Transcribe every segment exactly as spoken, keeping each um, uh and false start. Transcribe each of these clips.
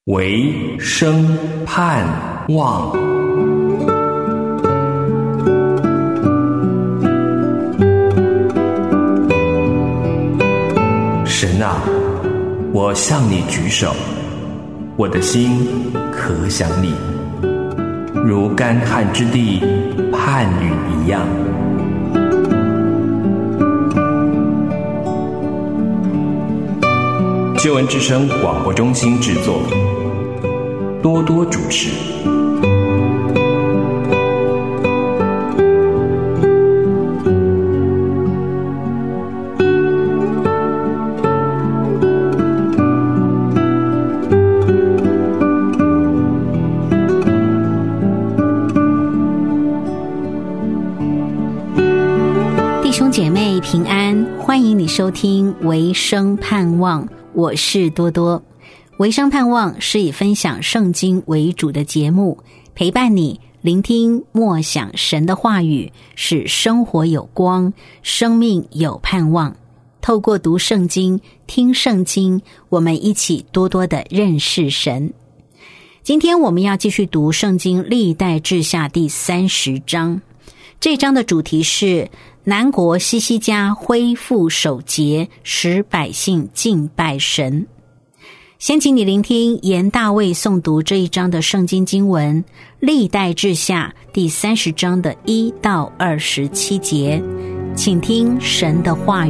唯生盼望。神啊，我向你举手，我的心可想你，如干旱之地盼雨一样。救恩之声广播中心制作，多多主持。 弟兄姐妹平安，欢迎你收听唯生盼望，我是多多。唯生盼望是以分享圣经为主的节目，陪伴你聆听默想神的话语，使生活有光，生命有盼望。透过读圣经、听圣经，我们一起多多的认识神。今天我们要继续读圣经历代志下第三十章，这章的主题是南国西西家恢复守节，使百姓敬拜神。先请你聆听严大卫诵读这一章的圣经经文，历代志下第三十章的一到二十七节，请听神的话语。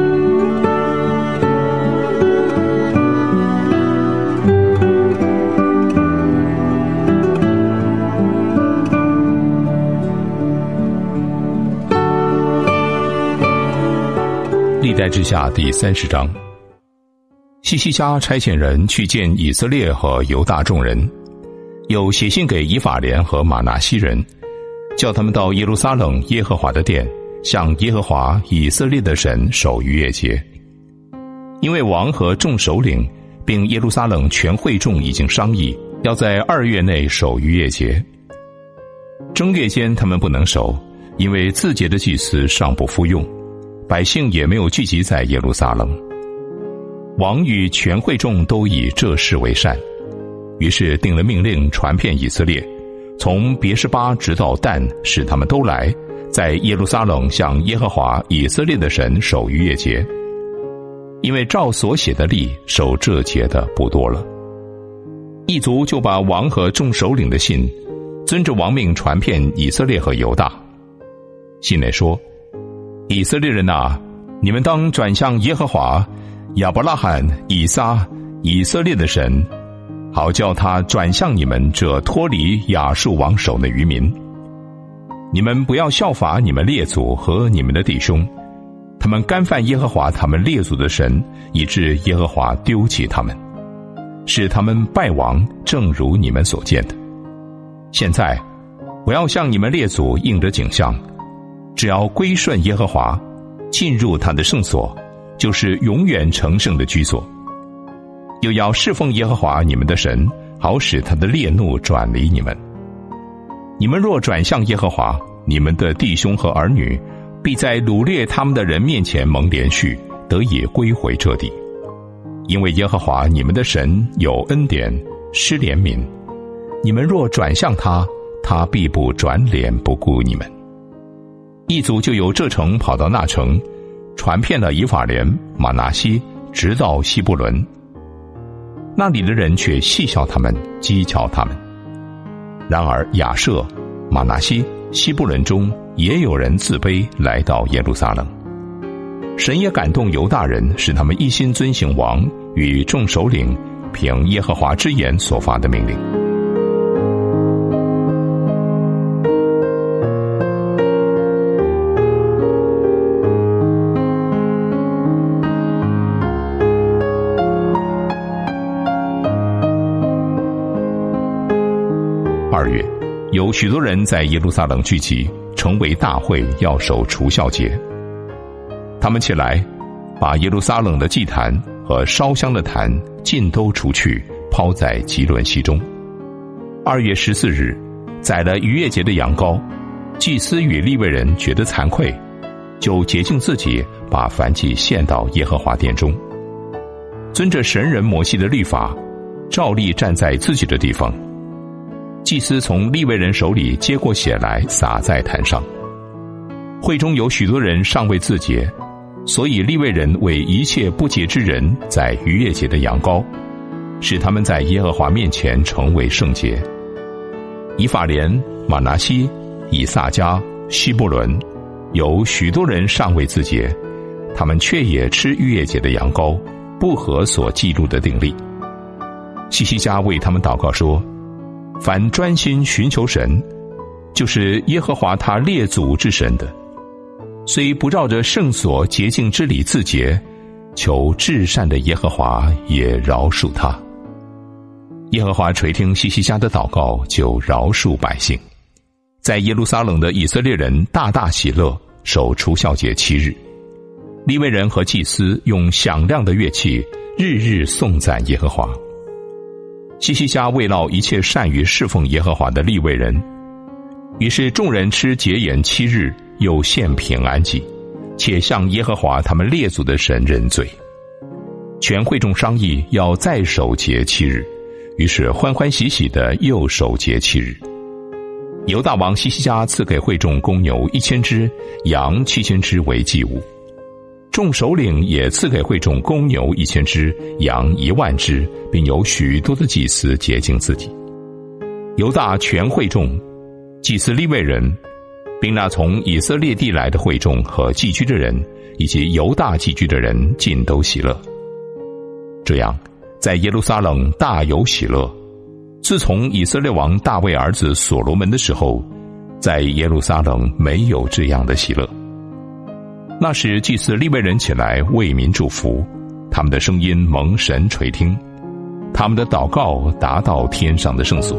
历代志下第三十章，西西家差遣人去见以色列和犹大众人，又写信给以法莲和玛拿西人，叫他们到耶路撒冷耶和华的殿，向耶和华以色列的神守逾越节。因为王和众首领并耶路撒冷全会众已经商议，要在二月内守逾越节。正月间他们不能守，因为自节的祭司尚不复用，百姓也没有聚集在耶路撒冷。王与全会众都以这事为善，于是定了命令，传遍以色列，从别是巴直到但，使他们都来，在耶路撒冷向耶和华以色列的神守逾越节。因为照所写的例，守这节的不多了。一族就把王和众首领的信，遵着王命传遍以色列和犹大。信内说：以色列人啊，你们当转向耶和华亚伯拉罕、以撒、以色列的神，好叫他转向你们这脱离亚述王手的余民。你们不要效法你们列祖和你们的弟兄，他们干犯耶和华他们列祖的神，以致耶和华丢弃他们，使他们败亡，正如你们所见的。现在我要向你们列祖应着景象，只要归顺耶和华，进入他的圣所，就是永远成圣的居所，又要侍奉耶和华你们的神，好使他的烈怒转离你们。你们若转向耶和华，你们的弟兄和儿女必在掳掠他们的人面前蒙连续，得以归回这地。因为耶和华你们的神有恩典，施怜悯，你们若转向他，他必不转脸不顾你们。一族就由这城跑到那城，传遍了以法莲、玛拿西，直到西布伦。那里的人却戏笑他们，讥诮他们。然而亚设、玛拿西、西布伦中也有人自卑，来到耶路撒冷。神也感动犹大人，使他们一心遵行王与众首领凭耶和华之言所发的命令。二月，有许多人在耶路撒冷聚集，成为大会，要守除酵节。他们起来，把耶路撒冷的祭坛和烧香的坛尽都除去，抛在基伦溪中。二月十四日，宰了逾越节的羊羔，祭司与利未人觉得惭愧，就洁净自己，把燔祭献到耶和华殿中。遵着神人摩西的律法， 照例站在自己的地方。祭司从利未人手里接过血来，洒在坛上。会中有许多人尚未自洁，所以利未人为一切不洁之人在逾越节的羊羔，使他们在耶和华面前成为圣洁。以法莲、玛拿西、以萨迦、希伯伦，有许多人尚未自洁，他们却也吃逾越节的羊羔，不合所记录的定例。希西家为他们祷告说：凡专心寻求神，就是耶和华他列祖之神的，虽不照着圣所洁净之礼自洁，求至善的耶和华也饶恕他。耶和华垂听希西家的祷告，就饶恕百姓。在耶路撒冷的以色列人大大喜乐，守除酵节七日。利未人和祭司用响亮的乐器，日日颂赞耶和华。希西家慰劳一切善于侍奉耶和华的利未人，于是众人吃节筵七日，又献平安祭，且向耶和华他们列祖的神认罪。全会众商议要再守节七日，于是欢欢喜喜的又守节七日。犹大王希西家赐给会众公牛一千只，羊七千只为祭物。众首领也赐给会众公牛一千只，羊一万只，并有许多的祭司洁净自己。犹大全会众、祭司利未人，并那从以色列地来的会众和寄居的人，以及犹大寄居的人，尽都喜乐。这样，在耶路撒冷大有喜乐。自从以色列王大卫儿子所罗门的时候，在耶路撒冷没有这样的喜乐。那时祭司利未人起来为民祝福，他们的声音蒙神垂听，他们的祷告达到天上的圣所。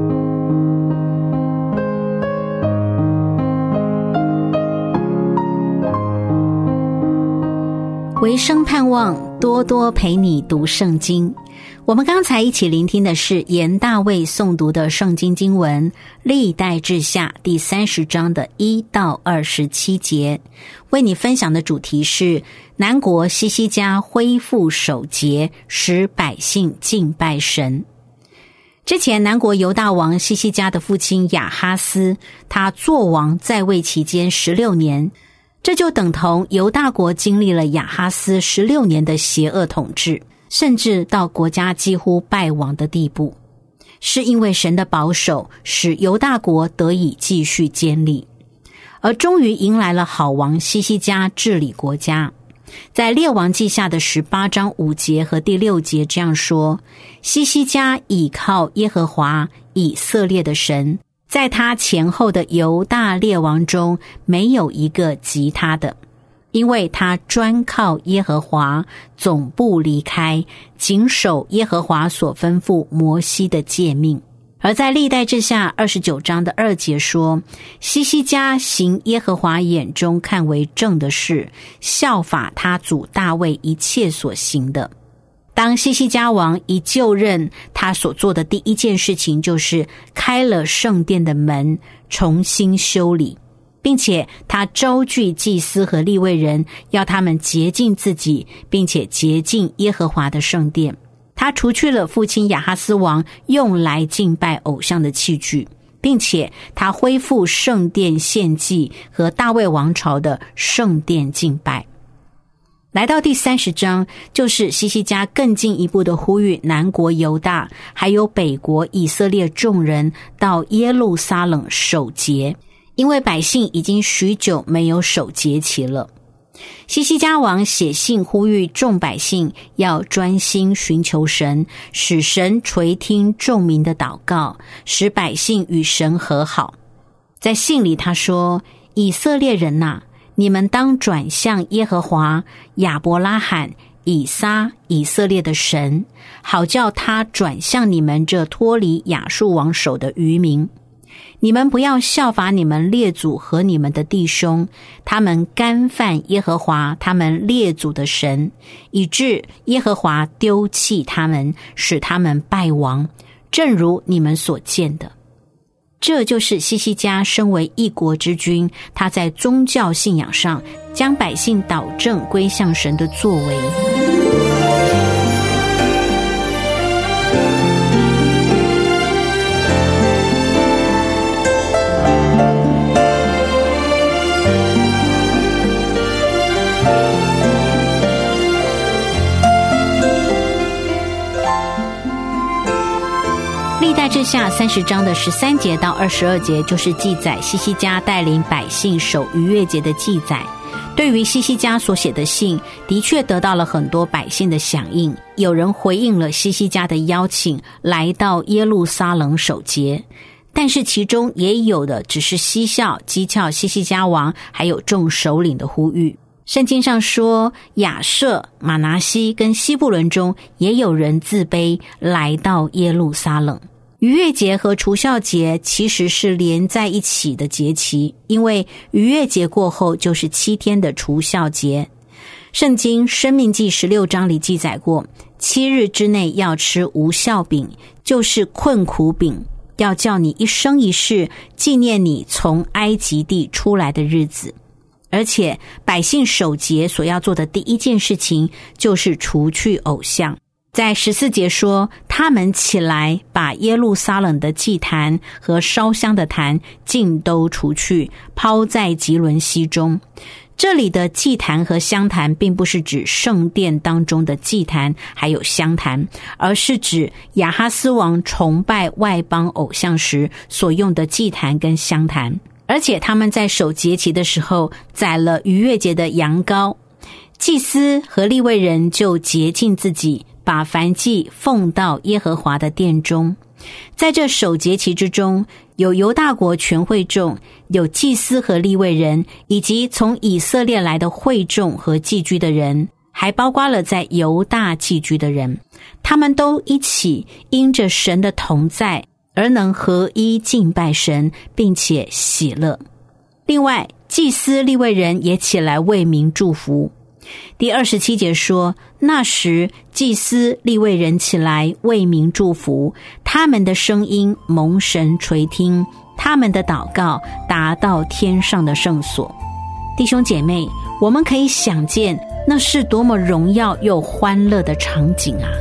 唯生盼望多多陪你读圣经。我们刚才一起聆听的是严大卫诵读的圣经经文历代志下第三十章的一到二十七节。为你分享的主题是南国希西家恢复守节，使百姓敬拜神。之前南国犹大王希西家的父亲亚哈斯，他作王在位期间十六年，这就等同犹大国经历了亚哈斯十六年的邪恶统治，甚至到国家几乎败亡的地步。是因为神的保守，使犹大国得以继续坚立，而终于迎来了好王希西家治理国家。在列王记下的十八章五节和第六节这样说：希西家倚靠耶和华以色列的神，在他前后的犹大列王中没有一个及他的，因为他专靠耶和华，总不离开，谨守耶和华所吩咐摩西的诫命。而在历代志下二十九章的二节说，希西家行耶和华眼中看为正的事，效法他祖大卫一切所行的。当希西家王一就任，他所做的第一件事情就是开了圣殿的门，重新修理，并且他招聚祭司和利未人，要他们洁净自己，并且洁净耶和华的圣殿。他除去了父亲亚哈斯王用来敬拜偶像的器具，并且他恢复圣殿献祭和大卫王朝的圣殿敬拜。来到第三十章，就是希西家更进一步的呼吁南国犹大还有北国以色列众人到耶路撒冷守节，因为百姓已经许久没有守节期了。希西家王写信呼吁众百姓要专心寻求神，使神垂听众民的祷告，使百姓与神和好。在信里他说：以色列人哪，你们当转向耶和华亚伯拉罕、以撒、以色列的神，好叫他转向你们这脱离亚述王手的余民。你们不要效法你们列祖和你们的弟兄，他们干犯耶和华他们列祖的神，以致耶和华丢弃他们，使他们败亡，正如你们所见的。这就是希西家身为一国之君，他在宗教信仰上将百姓导正归向神的作为。 历代志下三十章的十三节到二十二节，就是记载西西家带领百姓守逾越节的记载。对于西西家所写的信，的确得到了很多百姓的响应，有人回应了西西家的邀请，来到耶路撒冷守节。但是其中也有的只是嬉笑讥诮西西家王还有众首领的呼吁。圣经上说，亚设、马拿西跟西布伦中也有人自卑来到耶路撒冷。逾越节和除酵节其实是连在一起的节期，因为逾越节过后就是七天的除酵节。圣经申命记十六章里记载过，七日之内要吃无酵饼，就是困苦饼，要叫你一生一世纪念你从埃及地出来的日子。而且百姓守节所要做的第一件事情就是除去偶像。在十四节说，他们起来把耶路撒冷的祭坛和烧香的坛尽都除去，抛在吉伦溪中。这里的祭坛和香坛并不是指圣殿当中的祭坛还有香坛，而是指亚哈斯王崇拜外邦偶像时所用的祭坛跟香坛。而且他们在守节期的时候宰了逾越节的羊羔，祭司和利未人就洁净自己，把燔祭奉到耶和华的殿中。在这守节期之中，有犹大国全会众，有祭司和利未人，以及从以色列来的会众和寄居的人，还包括了在犹大寄居的人。他们都一起因着神的同在而能合一敬拜神，并且喜乐。另外，祭司利未人也起来为民祝福。第二十七节说，那时祭司利未人起来为民祝福，他们的声音蒙神垂听，他们的祷告达到天上的圣所。弟兄姐妹，我们可以想见那是多么荣耀又欢乐的场景啊！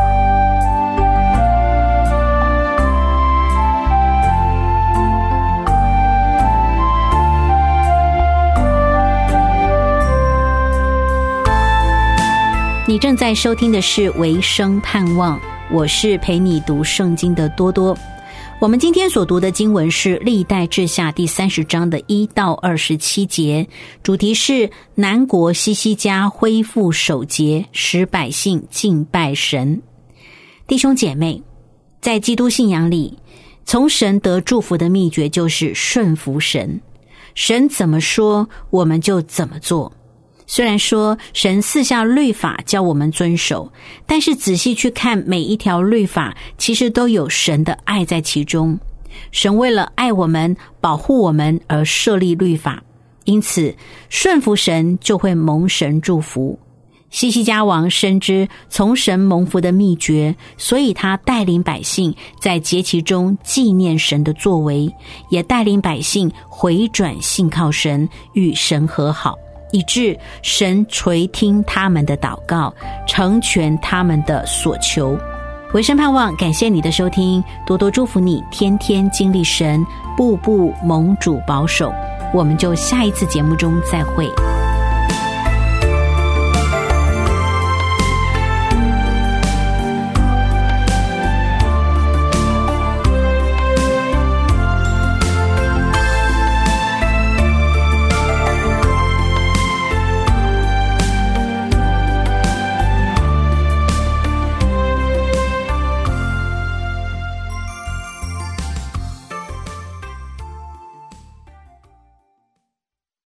你正在收听的是维生盼望，我是陪你读圣经的多多。我们今天所读的经文是历代志下第三十章的一到二十七节，主题是南国西西家恢复守节，使百姓敬拜神。弟兄姐妹，在基督信仰里，从神得祝福的秘诀就是顺服神，神怎么说我们就怎么做。虽然说神赐下律法叫我们遵守，但是仔细去看每一条律法，其实都有神的爱在其中。神为了爱我们，保护我们而设立律法，因此顺服神就会蒙神祝福。西西家王深知从神蒙福的秘诀，所以他带领百姓在节期中纪念神的作为，也带领百姓回转信靠神，与神和好，以致神垂听他们的祷告，成全他们的所求。维生盼望感谢你的收听，多多祝福你天天经历神，步步蒙主保守。我们就下一次节目中再会。